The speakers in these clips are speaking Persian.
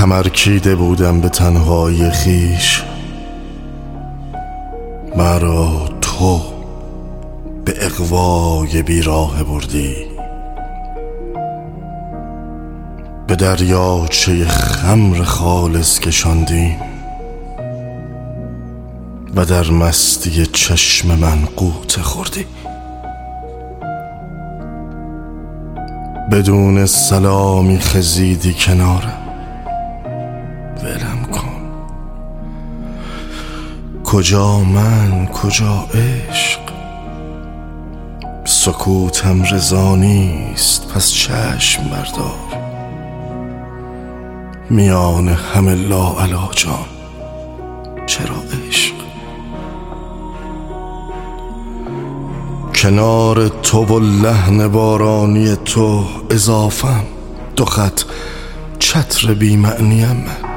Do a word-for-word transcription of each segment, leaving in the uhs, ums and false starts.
کمرکیده بودم به تنهایی خیش، مرا تو به اغوای بیراه بردی، به دریاچه خمر خالص کشاندیم و در مستی چشم من غوطه خوردی. بدون سلامی خزیدی کنارم، ولم کن. کجا من کجا عشق؟ سکوتم رضا نیست، پس چشم بردار. میان همه لاعلاجان چرا عشق؟ کنار تو و لحن بارانی تو اضافم، دو خط چتر بی معنیم من.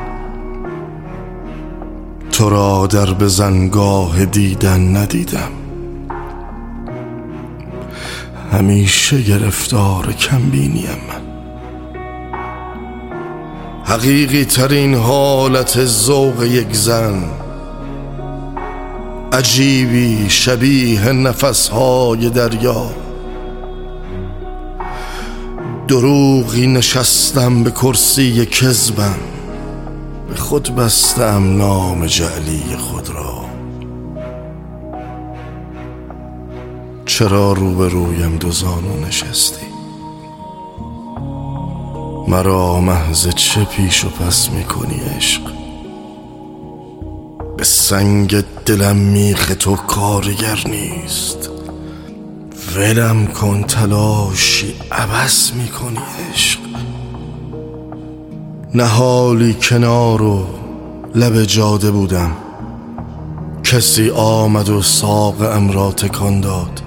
تو را در بزنگاه دیدن ندیدم، همیشه گرفتار کمبینیم من. حقیقی ترین حالت ذوق یک زن، عجیبی شبیه نفسهای دریا. دروغی نشستم به کرسی کذبم، به خود بستم نام جعلی خود را. چرا روبرویم دو زانو نشستی؟ مرا محض چه پیش و پس میکنی عشق؟ به سنگ دلم میخ تو کارگر نیست، ولم کن تلاشی عبث میکنی عشق. نهالی کنار و لب جاده بودم، کسی آمد و ساقم را تکان داد.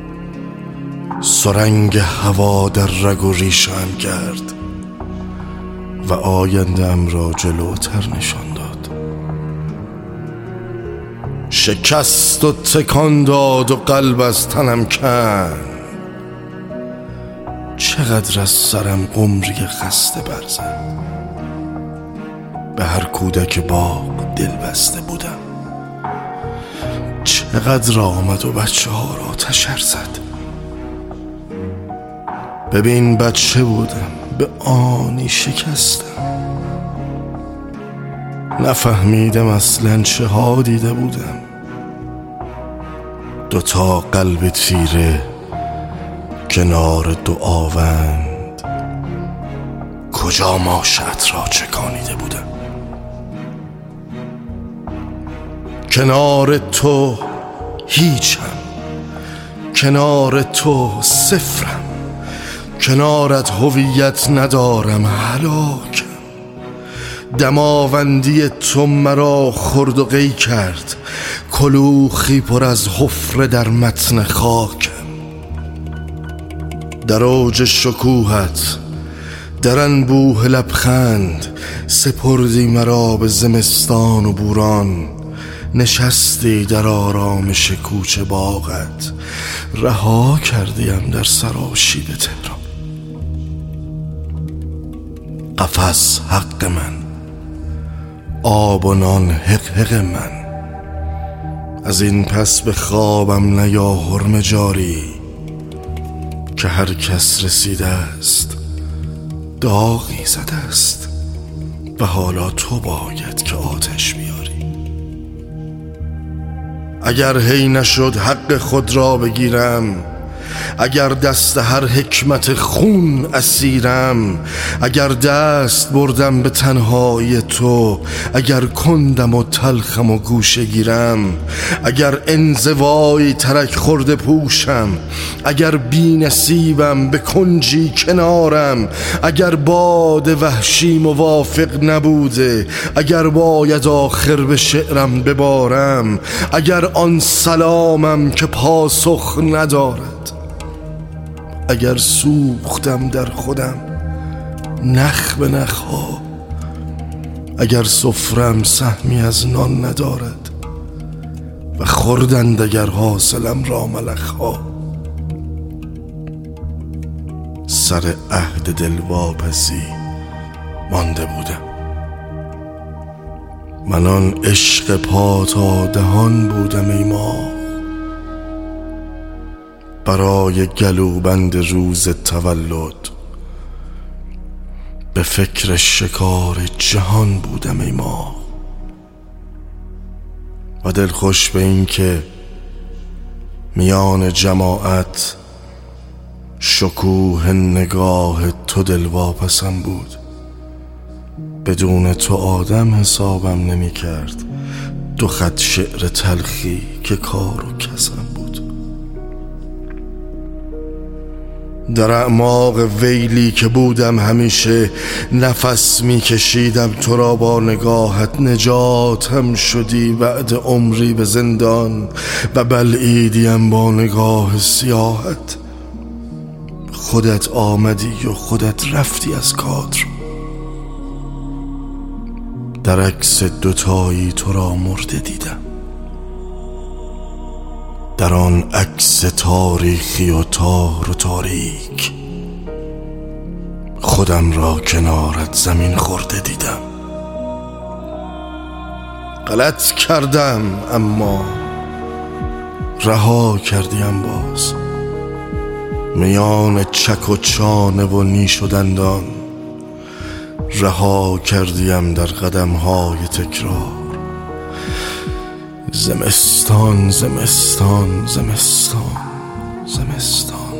سرنگ هوا در رگ و ریشم کرد و آینده‌ام را جلوتر نشان داد. شکست و تکان داد و قلب از تنم کند. چقدر از سرم قمری خسته برزد. به هر کودک باغ دل بسته بودم، چقدر آمد و بچه ها را تشر زد. ببین بچه بودم، به آنی شکستم. نفهمیدم اصلا چه ها دیده بودم. دوتا قلب تیره کنار دو آوند، کجا ماشت را چکانیده بودم. کنار تو هیچم، کنار تو صفرم. کنارت هویت ندارم، هلاکم. دماوندی تو مرا خرد و قی کرد، کلوخی پر از حفره در متن خاکم. در اوج شکوهت، در انبوه لبخند، سپردی مرا به زمستان و بوران. نشستی در آرامش کوچه باغت، رها کردیم در سراشیب تهران. قفس حق من، آب و نان حق حق من. از این پس به خوابم نیا حرم جاری، که هر کس رسیده است داغی زده است و حالا تو باید که آتش بیاری. اگر هی نشد حق خود را بگیرم، اگر دست هر حکمت خون اسیرم، اگر دست بردم به تنهایی تو، اگر کندم و تلخم و گوشه گیرم، اگر انزوایی ترک خورده پوشم، اگر بی نصیبم به کنجی کنارم، اگر باد وحشی موافق نبوده، اگر باید آخر به شعرم ببارم، اگر آن سلامم که پاسخ ندارد، اگر سوختم در خودم نخ به نخها، اگر سفرم سهمی از نان ندارد و خوردند اگر حاصلم را ملخها. سر عهد دلواپسی مانده بودم، من آن عشق پا تا دهان بودم ای ماه، برای گلوبند روز تولد به فکر شکار جهان بودم ای ماه. و دلخوش به این که میان جماعت شکوه نگاه تو دلواپسم بود، بدون تو آدم حسابم نمی کرد، دو خط شعر تلخی که کار و کسم بود. در اعماق ویلی که بودم همیشه نفس می کشیدم تو را با نگاهت، نجاتم شدی بعد عمری به زندان و بلعیدیم با نگاه سیاهت. خودت آمدی و خودت رفتی از کادر، در عکس دوتایی تو را مرده دیدم، در آن عکس تاریخی و تار و تاریک خودم را کنارت زمین خورده دیدم. غلط کردم اما رها کردیم باز، میان چک و چانه و نیش و دندان رها کردیم در قدم‌های تکرار. زمستان زمستان زمستان زمستان،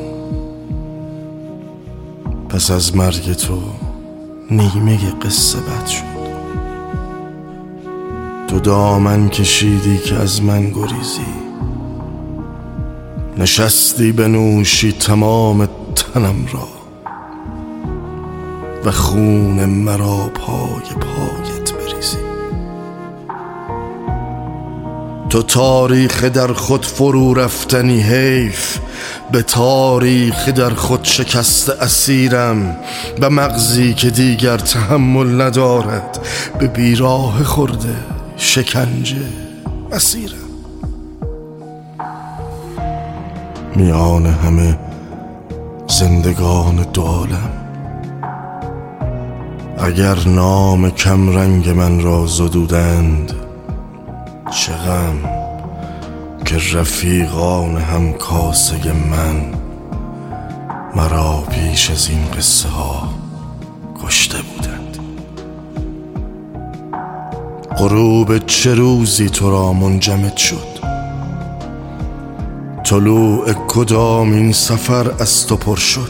پس از مرگ تو نیمه قصه بد شد. تو دامن کشیدی که از من گریزی، نشستی بنوشی تمام تنم را و خون مرا پای پایت بریزی. تو تاریخ در خود فرو رفتنی، حیف به تاریخ در خود شکست اسیرم و مغزی که دیگر تحمل ندارد به بیراه خورده شکنجه اسیرم. میان همه زندگان دو عالم اگر نام کم رنگ من را زدودند، چه غم که رفیقان هم کاسه من مرا پیش از این قصه ها کشته بودند. غروب چه روزی تو را منجمد شد، طلوع کدام این سفر از تو پر شد.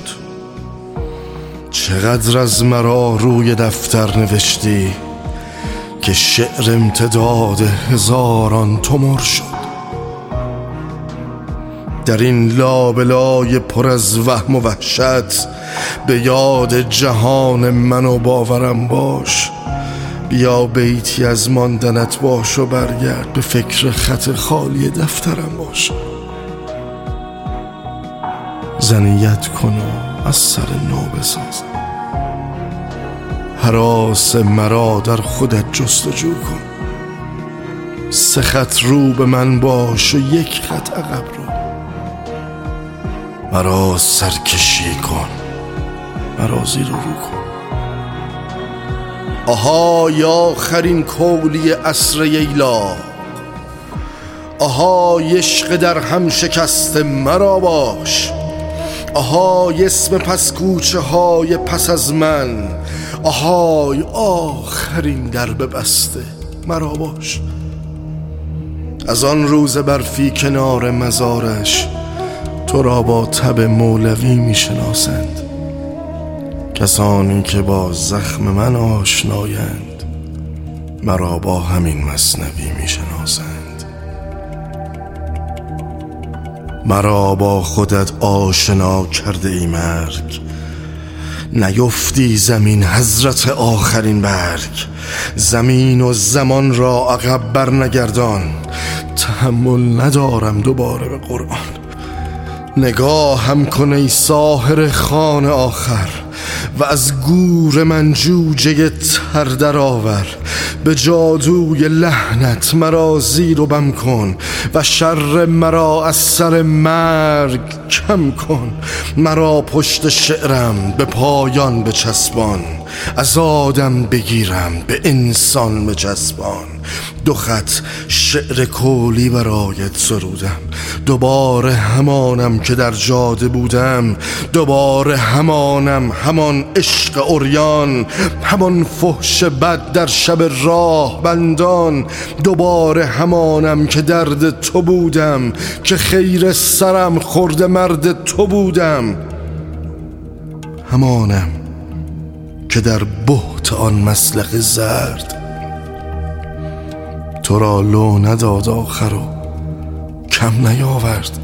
چقدر از مرا روی دفتر نوشتی که شعر امتداد هزاران تومر شد. در این لابلای پر از وهم و وحشت به یاد جهان من و باورم باش. بیا بیتی از ماندنت باش و برگرد به فکر خط خالی دفترم باش. زنیت کن و از سر نو بسازم، هراس مرا در خودت جستجو کن. سه خط رو به من باش و یک خط عقب رو، مرا سرکشی کن، مرا زیر و رو کن. آهای آخرین کولی عصر ییلا، آهای عشق در هم شکست مرا باش. آهای اسم پس کوچه های پس از من، آهای آخرین درب بسته مرا باش. از آن روز برفی کنار مزارش تو را با تب مولوی می شناسند، کسانی که با زخم من آشنایند مرا با همین مثنوی می شناسند. مرا با خودت آشنا کرده ای مرگ، نیفتی زمین حضرت آخرین برگ. زمین و زمان را عقب بر نگردان، تحمل ندارم دوباره به قرآن. نگاهم کن ای ساحر خان آخر و از گور من جوجه تر در آور. به جادوی لحنت مرا زیر و بم کن و شر مرا از سر مرگ کم کن. مرا پشت شعرم به پایان بچسبان، از آدم بگیرم به انسان بچسبان. دو خط شعر کولی برایت سرودم. دوباره همانم که در جاده بودم، دوباره همانم، همان عشق عریان، همان فحش بد در شب راه بندان. دوباره همانم که درد تو بودم، که خیر سرم خورد مرد تو بودم. همانم که در بهت آن مسلخ زرد تو را لو نداد آخر و کم نیاورد.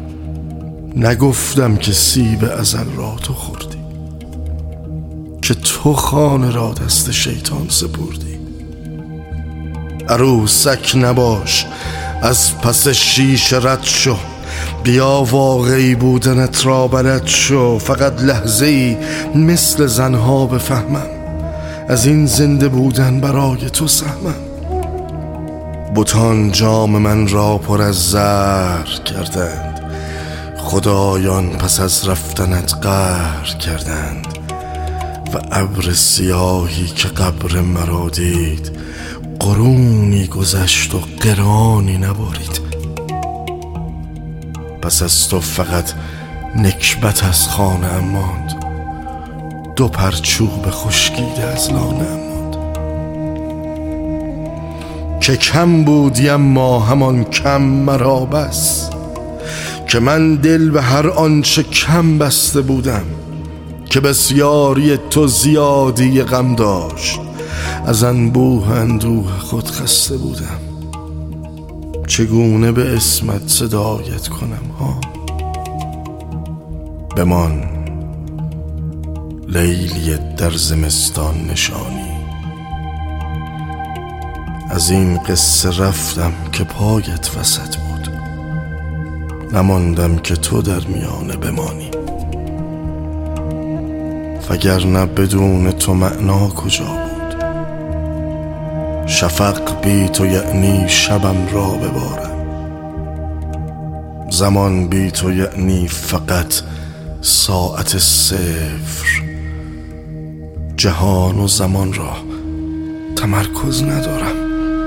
نگفتم که سیب ازل را تو خوردی، که تو خانه را دست شیطان سپردی. عروسک نباش، از پس شیشه رد شو، بیا واقعی بودنت را بلد شو. فقط لحظه ای مثل زنها بفهمم، از این زنده بودن برای تو سهمم. بتان جام من را پر از زهر کردند، خدایان پس از رفتنت قهر کردند. و ابر سیاهی که قبر مرا دید، قرونی گذشت و قرانی نبارید. پس از تو فقط نکبت از خانه ماند، دو پرچوب خشکیده از لانه ماند. که کم بودی اما همان کم مرا بس، که من دل به هر آنچه کم بسته بودم. که بسیاری تو زیادی غم داشت، از انبوه اندوه خود خسته بودم. چگونه به اسمت صدایت کنم ها؟ بمان لیلی در زمستان نشانی، از این قصه رفتم که پایت وسط بود. نماندم که تو در میانه بمانی، وگرنه بدون تو معنا کجا بود؟ شفق بی تو یعنی شبم را ببارم، زمان بی تو یعنی فقط ساعت صفر. جهان و زمان را تمرکز ندارم،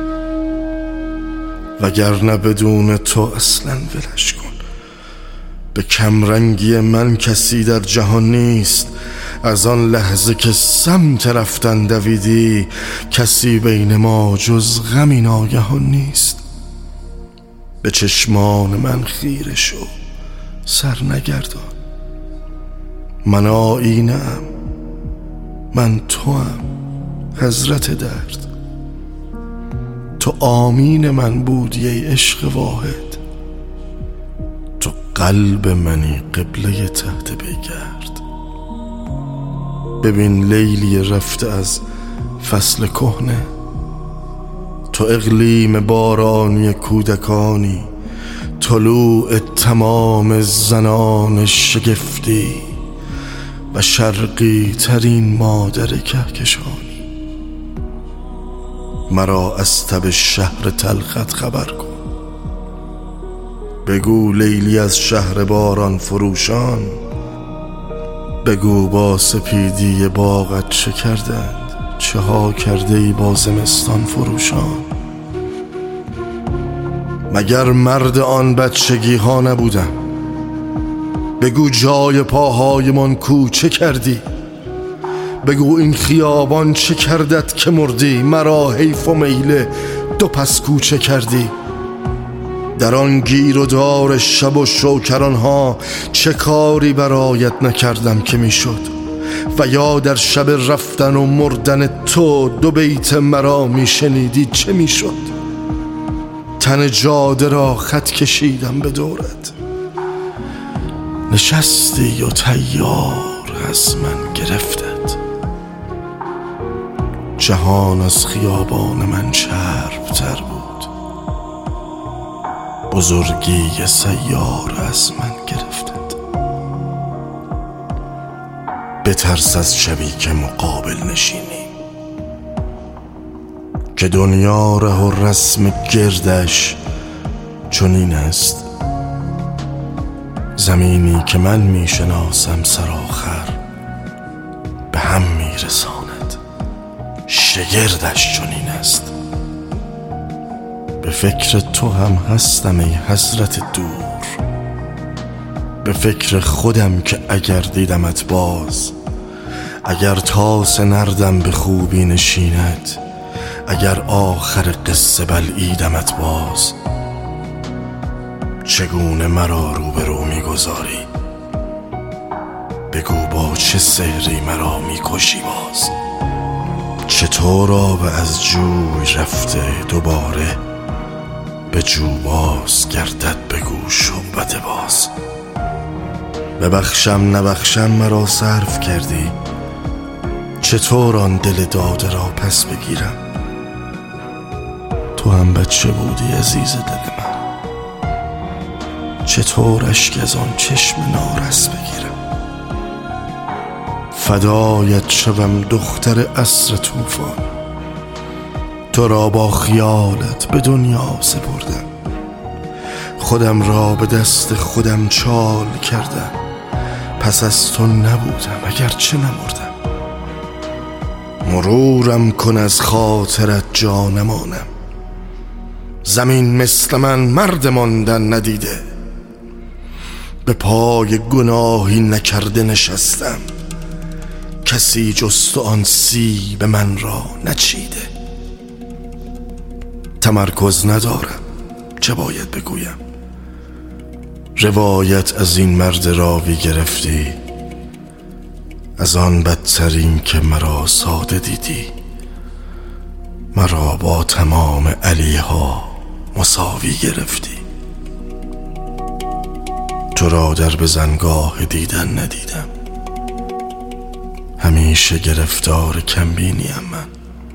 وگرنه بدون تو اصلا ولش کن. به کمرنگی من کسی در جهان نیست، از آن لحظه که سمت رفتن دویدی، کسی بین ما جز غمی ناگهان نیست. به چشمان من خیره شو، سر نگردان. من آینه ام، من تو ام، حضرت درد. تو آمین من بودی ای عشق واحد، تو قلب منی قبله تحت پیگرد. ببین لیلی رفته از فصل کهنه، تو اقلیم بارانی کودکانی، طلوع تمام زنان شگفتی و شرقی ترین مادر کهکشانی. مرا از تب شهر تلخت خبر کن، بگو لیلی از شهر باران فروشان، بگو با سپیدی باغت چه کردند، چه ها کرده ای با زمستان فروشان. مگر مرد آن بچگی ها نبودم؟ بگو جای پاهای من کوچه کردی، بگو این خیابان چه کردت که مردی. مرا حیف و میله دو پس کوچه کردی. در آن گیر و دار شب و شوکران ها چه کاری برایت نکردم که میشد؟ و یا در شب رفتن و مردن تو دو بیت مرا میشنیدی چه میشد؟ تن جاده را خط کشیدم به دورت، نشستی و تیار از من گرفتت. جهان از خیابان من چرب تر بود، بزرگی سیار از من گرفتت. بترس از شبی که مقابل نشینی، که دنیا ره و رسم گردش چنین است. زمینی که من میشناسم سرآخر به هم میرساند، شگردش چنین است. به فکر تو هم هستم ای حضرت دور، به فکر خودم که اگر دیدمت باز، اگر تاس نردم به خوبی نشیند، اگر آخر قصه بلعیدمت باز، چگونه مرا روبرو میگذاری؟ بگو با چه سحری مرا میکشی باز؟ چطور آب از جوی رفته دوباره به جو باز گردد؟ بگو شعبده باز. ببخشم نبخشم مرا صرف کردی، چطور آن دل داده را پس بگیرم؟ تو هم بچه بودی عزیز دل من، چطور اشک از آن چشم نارس بگیرم؟ فدایت شوم دختر عصر طوفان، تو را با خیالت به دنیا سپردم، خودم را به دست خودم چال کردم، پس از تو نبودم اگرچه نمردم. مرورم کن از خاطرت جانمانم، زمین مثل من مرد ماندن ندیده، به پای گناهی نکرده نشستم، کسی جز تو آن سیب من را نچیده. تمرکز ندارم چه باید بگویم، روایت از این مرد راوی گرفتی، از آن بدترین که مرا ساده دیدی، مرا با تمام علیها مساوی گرفتی. تو را در بزنگاه دیدن ندیدم، همیشه گرفتار کمبینیم من،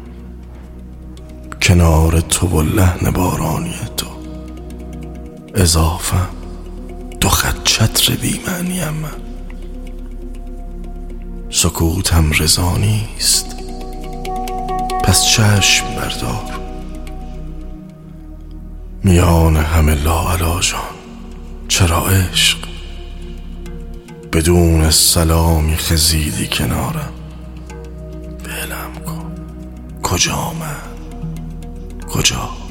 کنار تو و لحن بارانی تو اضافم دو خط چتر بی‌معنیم من. سکوتم رضا نیست پس چشم بردار، میان همه لاعلاجان چرا عشق؟ بدون سلامی خزیدی کنارم، ولم کن کجا من کجا؟